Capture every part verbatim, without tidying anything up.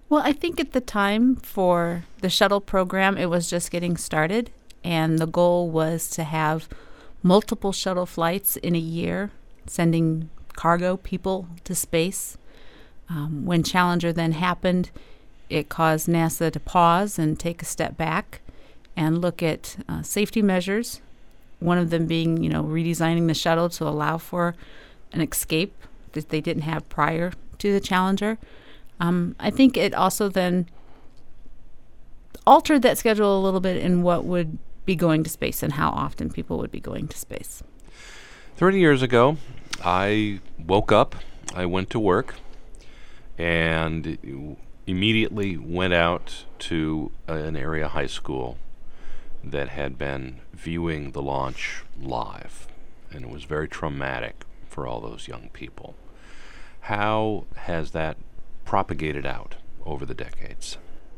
Well, I think at the time for the shuttle program, it was just getting started, and the goal was to have multiple shuttle flights in a year, sending cargo people to space. Um, when Challenger then happened, it caused NASA to pause and take a step back and look at uh, safety measures, one of them being, you know, redesigning the shuttle to allow for an escape that they didn't have prior to the Challenger. Um, I think it also then altered that schedule a little bit in what would be going to space and how often people would be going to space. thirty years ago, I woke up, I went to work, and immediately went out to an area high school that had been viewing the launch live, and it was very traumatic for all those young people. How has that propagated out over the decades?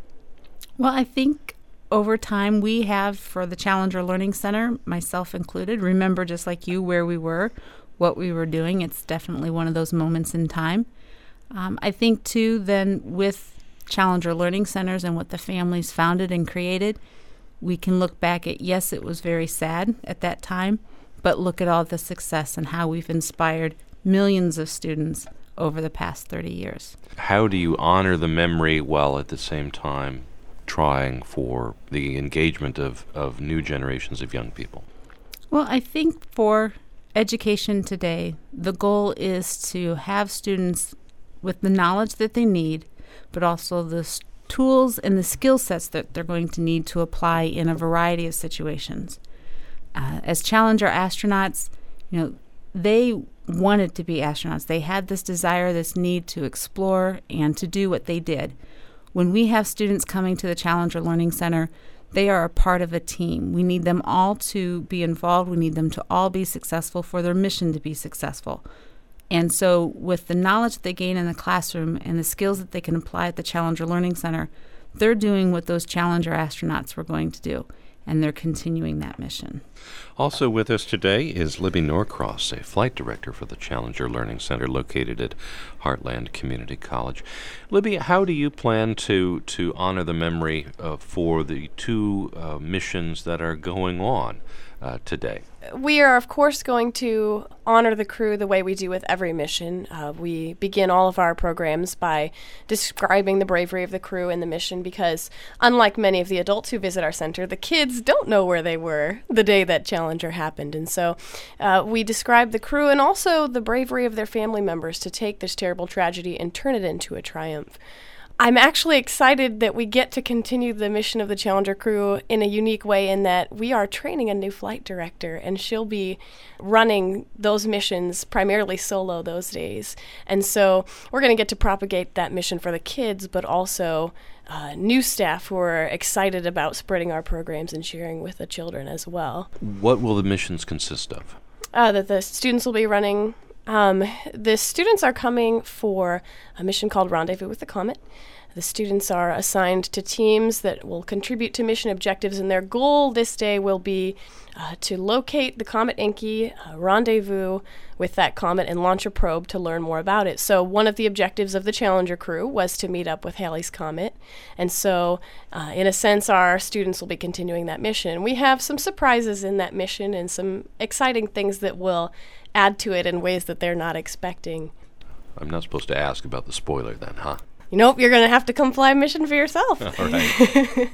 Well, I think over time we have, for the Challenger Learning Center, myself included, remember just like you where we were, what we were doing. It's definitely one of those moments in time. Um, I think, too, then with Challenger Learning Centers and what the families founded and created, we can look back at, yes, it was very sad at that time, but look at all the success and how we've inspired millions of students over the past thirty years. How do you honor the memory while at the same time trying for the engagement of, of new generations of young people? Well, I think for education today, the goal is to have students with the knowledge that they need, but also the s- tools and the skill sets that they're going to need to apply in a variety of situations. Uh, as Challenger astronauts, you know, they wanted to be astronauts. They had this desire, this need to explore and to do what they did. When we have students coming to the Challenger Learning Center, they are a part of a team. We need them all to be involved. We need them to all be successful for their mission to be successful. And so with the knowledge that they gain in the classroom and the skills that they can apply at the Challenger Learning Center, they're doing what those Challenger astronauts were going to do, and they're continuing that mission. Also with us today is Libby Norcross, a flight director for the Challenger Learning Center located at Heartland Community College. Libby, how do you plan to, to honor the memory uh, for the two uh, missions that are going on uh, today? We are, of course, going to honor the crew the way we do with every mission. Uh, we begin all of our programs by describing the bravery of the crew and the mission because, unlike many of the adults who visit our center, the kids don't know where they were the day that Challenger happened. And so uh, we describe the crew and also the bravery of their family members to take this terrible tragedy and turn it into a triumph. I'm actually excited that we get to continue the mission of the Challenger crew in a unique way in that we are training a new flight director, and she'll be running those missions primarily solo those days. And so we're going to get to propagate that mission for the kids, but also uh, new staff who are excited about spreading our programs and sharing with the children as well. What will the missions consist of? Uh, that the students will be running. Um, the students are coming for a mission called Rendezvous with the Comet. The students are assigned to teams that will contribute to mission objectives, and their goal this day will be uh, to locate the comet Encke, uh, rendezvous with that comet, and launch a probe to learn more about it. So one of the objectives of the Challenger crew was to meet up with Halley's Comet, and so uh, in a sense our students will be continuing that mission. We have some surprises in that mission and some exciting things that will add to it in ways that they're not expecting. I'm not supposed to ask about the spoiler then, huh? Nope, you're going to have to come fly a mission for yourself. All right.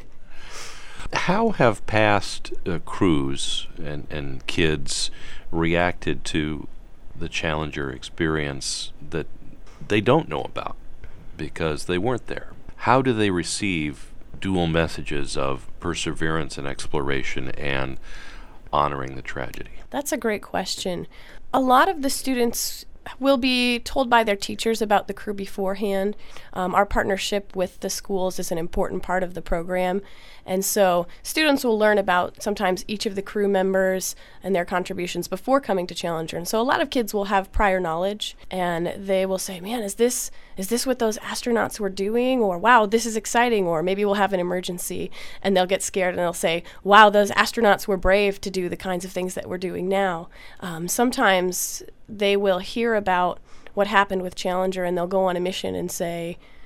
How have past uh, crews and, and kids reacted to the Challenger experience that they don't know about because they weren't there? How do they receive dual messages of perseverance and exploration and honoring the tragedy? That's a great question. A lot of the students will be told by their teachers about the crew beforehand. Um, our partnership with the schools is an important part of the program. And so students will learn about sometimes each of the crew members and their contributions before coming to Challenger. And so a lot of kids will have prior knowledge, and they will say, man, is this is this what those astronauts were doing? Or, wow, this is exciting. Or maybe we'll have an emergency, and they'll get scared and they'll say, wow, those astronauts were brave to do the kinds of things that we're doing now. Um, sometimes they will hear about what happened with Challenger, and they'll go on a mission and say,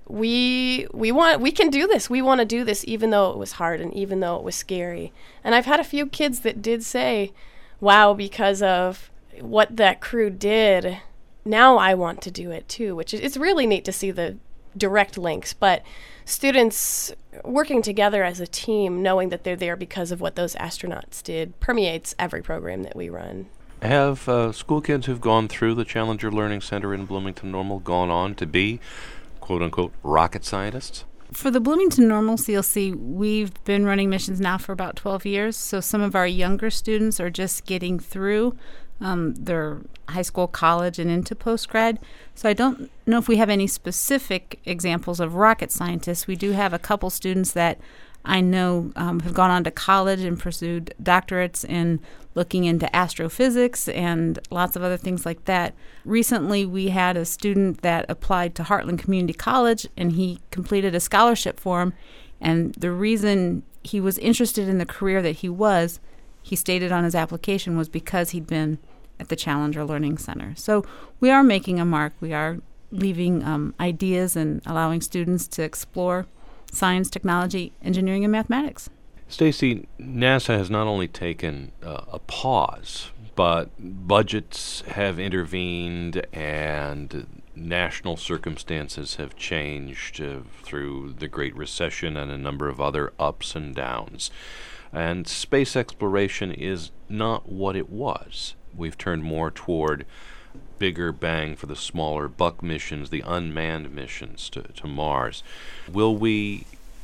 we we want we can do this. We want to do this even though it was hard and even though it was scary. And I've had a few kids that did say, wow, because of what that crew did, now I want to do it too, which is it's really neat to see the direct links. But students working together as a team, knowing that they're there because of what those astronauts did, permeates every program that we run. Have uh, school kids who've gone through the Challenger Learning Center in Bloomington Normal gone on to be, quote-unquote, rocket scientists? For the Bloomington Normal C L C, we've been running missions now for about twelve years, so some of our younger students are just getting through um, their high school, college, and into postgrad. So I don't know if we have any specific examples of rocket scientists. We do have a couple students that I know um, have gone on to college and pursued doctorates in looking into astrophysics and lots of other things like that. Recently, we had a student that applied to Heartland Community College, and he completed a scholarship for him. And the reason he was interested in the career that he was, he stated on his application, was because he'd been at the Challenger Learning Center. So we are making a mark. We are leaving um, ideas and allowing students to explore science, technology, engineering, and mathematics. Stacy, NASA has not only taken uh, a pause, but budgets have intervened and national circumstances have changed uh, through the Great Recession and a number of other ups and downs. And space exploration is not what it was. We've turned more toward bigger bang for the smaller buck missions, the unmanned missions to, to Mars. Will we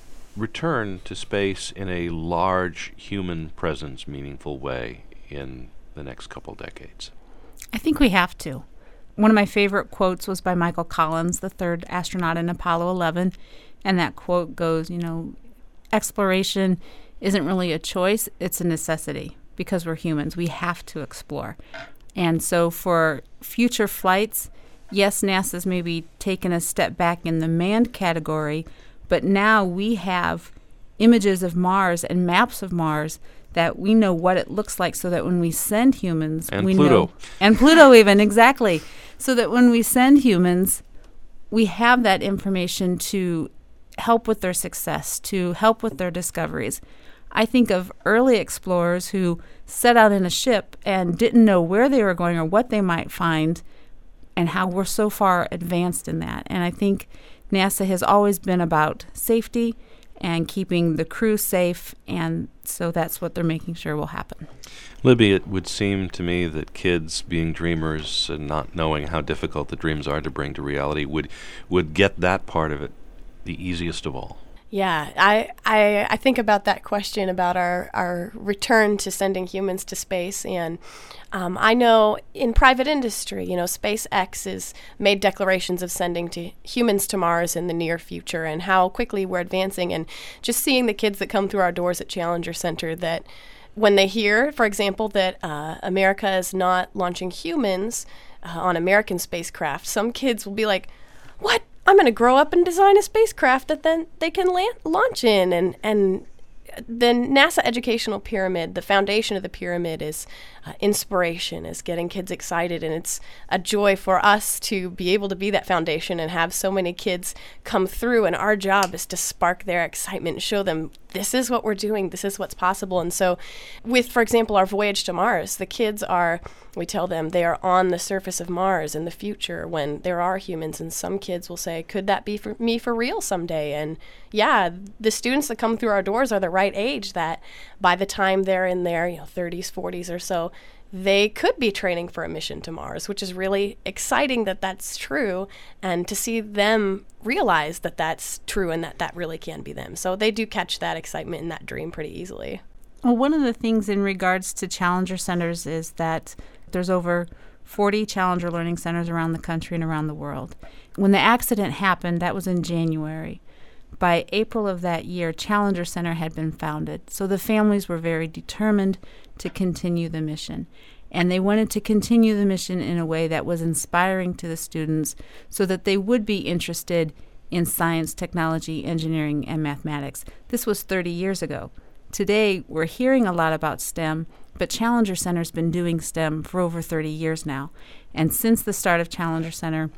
return to space in a large human presence meaningful way in the next couple decades? I think we have to. One of my favorite quotes was by Michael Collins, the third astronaut in Apollo eleven, and that quote goes, you know, exploration isn't really a choice, it's a necessity, because we're humans. We have to explore. And so for future flights, yes, NASA's maybe taken a step back in the manned category, but now we have images of Mars and maps of Mars that we know what it looks like, so that when we send humans, and we Pluto. know, and Pluto even, exactly, so that when we send humans, we have that information to help with their success, to help with their discoveries. I think of early explorers who set out in a ship and didn't know where they were going or what they might find, and how we're so far advanced in that. And I think NASA has always been about safety and keeping the crew safe, and so that's what they're making sure will happen. Libby, it would seem to me that kids, being dreamers and not knowing how difficult the dreams are to bring to reality, would would get that part of it the easiest of all. Yeah, I, I I think about that question about our, our return to sending humans to space, and um, I know in private industry, you know, SpaceX has made declarations of sending to humans to Mars in the near future, and how quickly we're advancing, and just seeing the kids that come through our doors at Challenger Center, that when they hear, for example, that uh, America is not launching humans uh, on American spacecraft, some kids will be like, what? I'm going to grow up and design a spacecraft that then they can land, launch in. And, and the NASA educational pyramid, the foundation of the pyramid is uh, inspiration, is getting kids excited. And it's a joy for us to be able to be that foundation and have so many kids come through. And our job is to spark their excitement and show them this is what we're doing, this is what's possible. And so with, for example, our voyage to Mars, the kids are, we tell them they are on the surface of Mars in the future when there are humans. And some kids will say, could that be for me for real someday? And yeah, the students that come through our doors are the right age that by the time they're in their you know, thirties, forties or so, they could be training for a mission to Mars, which is really exciting that that's true, and to see them realize that that's true and that that really can be them. So they do catch that excitement and that dream pretty easily. Well, one of the things in regards to Challenger Centers is that there's over forty Challenger Learning Centers around the country and around the world. When the accident happened, that was in January. By April of that year, Challenger Center had been founded. So the families were very determined to continue the mission. And they wanted to continue the mission in a way that was inspiring to the students so that they would be interested in science, technology, engineering, and mathematics. This was thirty years ago. Today, we're hearing a lot about STEM, but Challenger Center's been doing STEM for over thirty years now. And since the start of Challenger Center,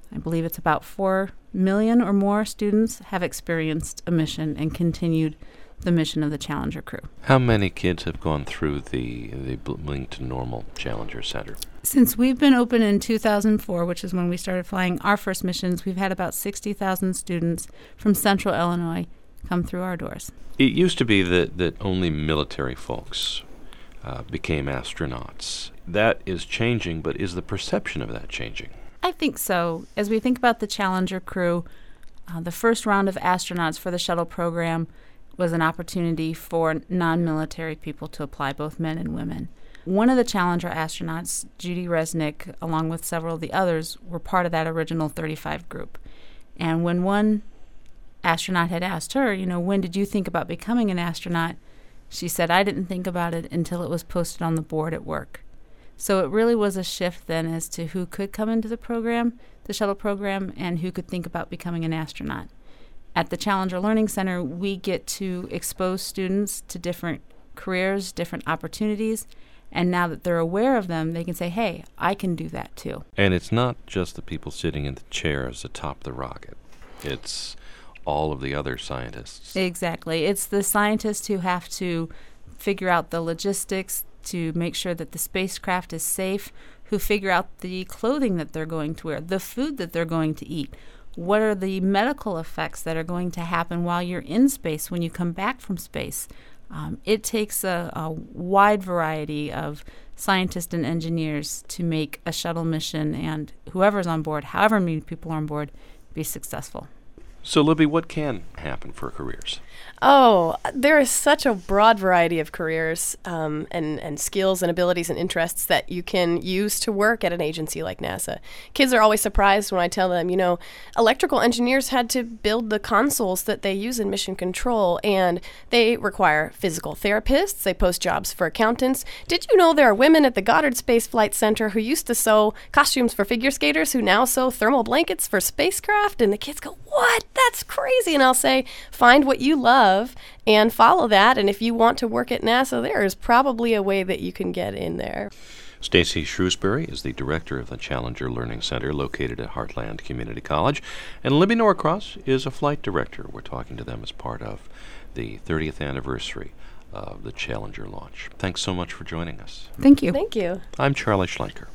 I believe it's about four million or more students have experienced a mission and continued the mission of the Challenger crew. How many kids have gone through the, the Bloomington Normal Challenger Center? Since we've been open in two thousand four, which is when we started flying our first missions, we've had about sixty thousand students from central Illinois come through our doors. It used to be that, that only military folks uh, became astronauts. That is changing, but is the perception of that changing? I think so. As we think about the Challenger crew, uh, the first round of astronauts for the shuttle program was an opportunity for non-military people to apply, both men and women. One of the Challenger astronauts, Judy Resnick, along with several of the others, were part of that original thirty-five group. And when one astronaut had asked her, you know, when did you think about becoming an astronaut? She said, I didn't think about it until it was posted on the board at work. So it really was a shift then as to who could come into the program, the shuttle program, and who could think about becoming an astronaut. At the Challenger Learning Center, we get to expose students to different careers, different opportunities, and now that they're aware of them, they can say, hey, I can do that too. And it's not just the people sitting in the chairs atop the rocket. It's all of the other scientists. Exactly. It's the scientists who have to figure out the logistics to make sure that the spacecraft is safe, who figure out the clothing that they're going to wear, the food that they're going to eat. What are the medical effects that are going to happen while you're in space when you come back from space? Um, it takes a, a wide variety of scientists and engineers to make a shuttle mission and whoever's on board, however many people are on board, be successful. So, Libby, what can happen for careers? Oh, there is such a broad variety of careers um, and, and skills and abilities and interests that you can use to work at an agency like NASA. Kids are always surprised when I tell them, you know, electrical engineers had to build the consoles that they use in mission control, and they require physical therapists. They post jobs for accountants. Did you know there are women at the Goddard Space Flight Center who used to sew costumes for figure skaters who now sew thermal blankets for spacecraft? And the kids go, what? That's crazy. And I'll say, find what you love and follow that. And if you want to work at NASA, there is probably a way that you can get in there. Stacy Shrewsbury is the director of the Challenger Learning Center located at Heartland Community College. And Libby Norcross is a flight director. We're talking to them as part of the thirtieth anniversary of the Challenger launch. Thanks so much for joining us. Thank you. Thank you. I'm Charlie Schlenker.